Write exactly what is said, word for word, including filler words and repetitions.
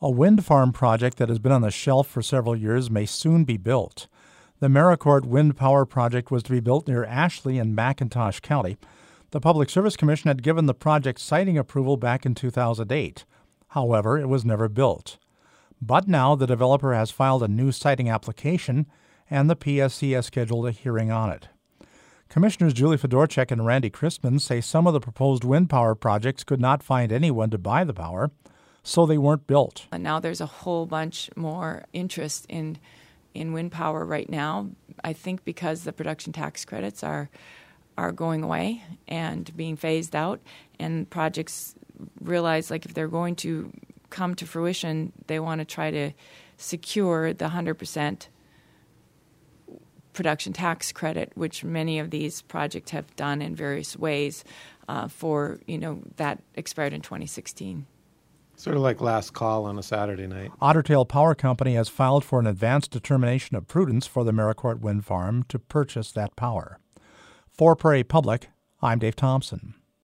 A wind farm project that has been on the shelf for several years may soon be built. The Maricourt Wind Power Project was to be built near Ashley in McIntosh County. The Public Service Commission had given the project siting approval back in two thousand eight. However, it was never built. But now the developer has filed a new siting application, and the P S C has scheduled a hearing on it. Commissioners Julie Fedorchak and Randy Crispin say some of the proposed wind power projects could not find anyone to buy the power, so they weren't built. And now there's a whole bunch more interest in in wind power right now. I think because the production tax credits are are going away and being phased out, and projects realize, like, if they're going to come to fruition, they want to try to secure the one hundred percent production tax credit, which many of these projects have done in various ways uh, for, you know, that expired in twenty sixteen. Sort of like last call on a Saturday night. Otter Tail Power Company has filed for an advanced determination of prudence for the Maricourt Wind Farm to purchase that power. For Prairie Public, I'm Dave Thompson.